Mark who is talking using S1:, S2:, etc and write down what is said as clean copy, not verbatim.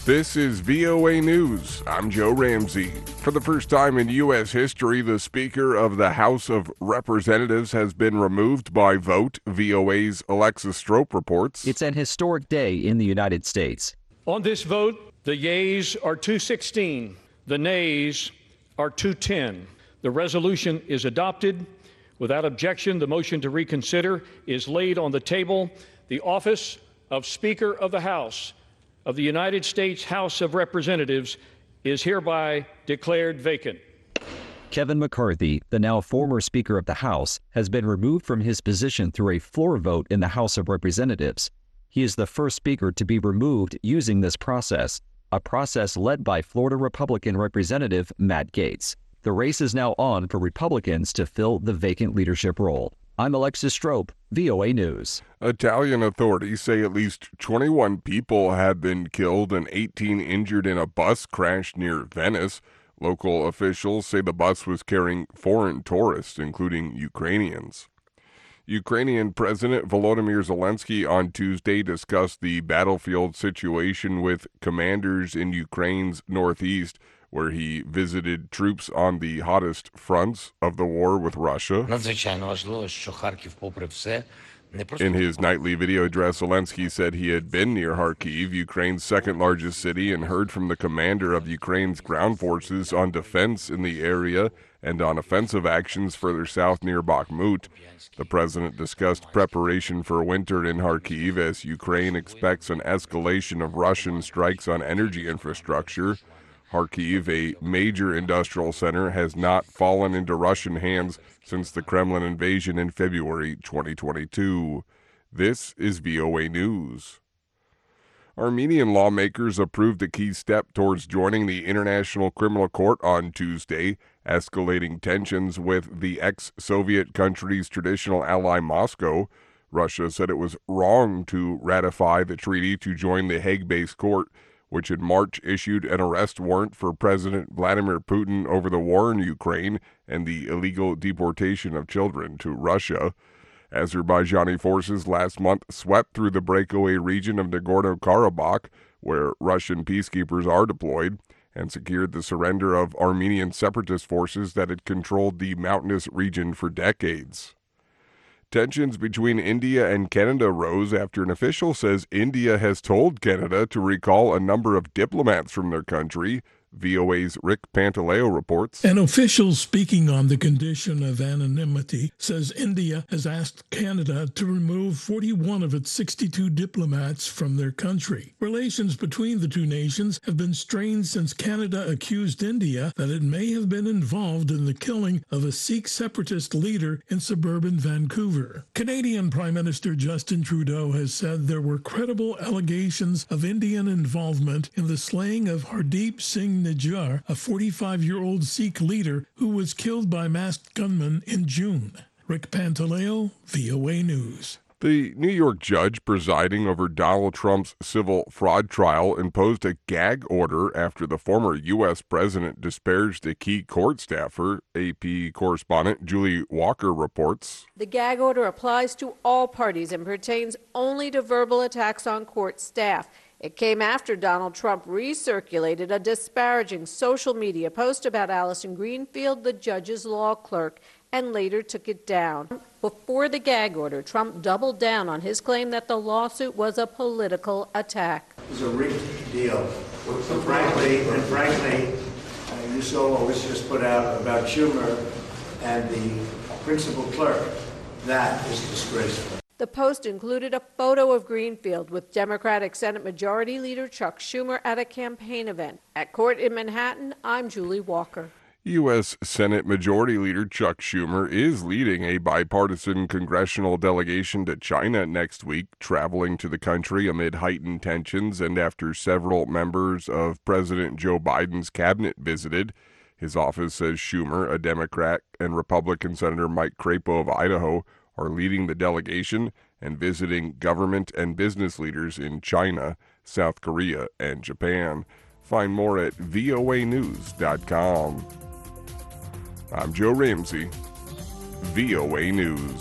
S1: This is VOA News. I'm Joe Ramsey. For the first time in U.S. history, the Speaker of the House of Representatives has been removed by vote, VOA's Alexis Strope reports.
S2: It's an historic day in the United States.
S3: On this vote, the yeas are 216, the nays are 210. The resolution is adopted. Without objection, the motion to reconsider is laid on the table. The office of Speaker of the House of the United States House of Representatives is hereby declared vacant.
S2: Kevin McCarthy, the now former Speaker of the House, has been removed from his position through a floor vote in the House of Representatives. He is the first Speaker to be removed using this process, a process led by Florida Republican Representative Matt Gaetz. The race is now on for Republicans to fill the vacant leadership role. I'm Alexis Strope, VOA News.
S1: Italian authorities say at least 21 people have been killed and 18 injured in a bus crash near Venice. Local officials say the bus was carrying foreign tourists, including Ukrainians. Ukrainian President Volodymyr Zelensky on Tuesday discussed the battlefield situation with commanders in Ukraine's northeast, where he visited troops on the hottest fronts of the war with Russia. In his nightly video address, Zelensky said he had been near Kharkiv, Ukraine's second-largest city, and heard from the commander of Ukraine's ground forces on defense in the area and on offensive actions further south near Bakhmut. The president discussed preparation for winter in Kharkiv as Ukraine expects an escalation of Russian strikes on energy infrastructure. Kharkiv, a major industrial center, has not fallen into Russian hands since the Kremlin invasion in February 2022. This is VOA News. Armenian lawmakers approved a key step towards joining the International Criminal Court on Tuesday, escalating tensions with the ex-Soviet country's traditional ally Moscow. Russia said it was wrong to ratify the treaty to join the Hague-based court, which in March issued an arrest warrant for President Vladimir Putin over the war in Ukraine and the illegal deportation of children to Russia. Azerbaijani forces last month swept through the breakaway region of Nagorno-Karabakh, where Russian peacekeepers are deployed, and secured the surrender of Armenian separatist forces that had controlled the mountainous region for decades. Tensions between India and Canada rose after an official says India has told Canada to recall a number of diplomats from their country. VOA's Rick Pantaleo reports.
S4: An official speaking on the condition of anonymity says India has asked Canada to remove 41 of its 62 diplomats from their country. Relations between the two nations have been strained since Canada accused India that it may have been involved in the killing of a Sikh separatist leader in suburban Vancouver. Canadian Prime Minister Justin Trudeau has said there were credible allegations of Indian involvement in the slaying of Hardeep Singh Nijjar, a 45-year-old Sikh leader who was killed by masked gunmen in June. Rick Pantaleo, VOA News.
S1: The New York judge presiding over Donald Trump's civil fraud trial imposed a gag order after the former U.S. president disparaged a key court staffer. AP correspondent Julie Walker reports.
S5: The gag order applies to all parties and pertains only to verbal attacks on court staff. It came after Donald Trump recirculated a disparaging social media post about Allison Greenfield, the judge's law clerk, and later took it down. Before the gag order, Trump doubled down on his claim that the lawsuit was a political attack.
S6: It was a rigged deal. And frankly, you saw what was just put out about Schumer and the principal clerk. That is disgraceful.
S5: The post included a photo of Greenfield with Democratic Senate Majority Leader Chuck Schumer at a campaign event. At court in Manhattan, I'm Julie Walker.
S1: U.S. Senate Majority Leader Chuck Schumer is leading a bipartisan congressional delegation to China next week, traveling to the country amid heightened tensions and after several members of President Joe Biden's cabinet visited. His office says Schumer, a Democrat, and Republican Senator Mike Crapo of Idaho are leading the delegation and visiting government and business leaders in China, South Korea, and Japan. Find more at voanews.com. I'm Joe Ramsey, VOA News.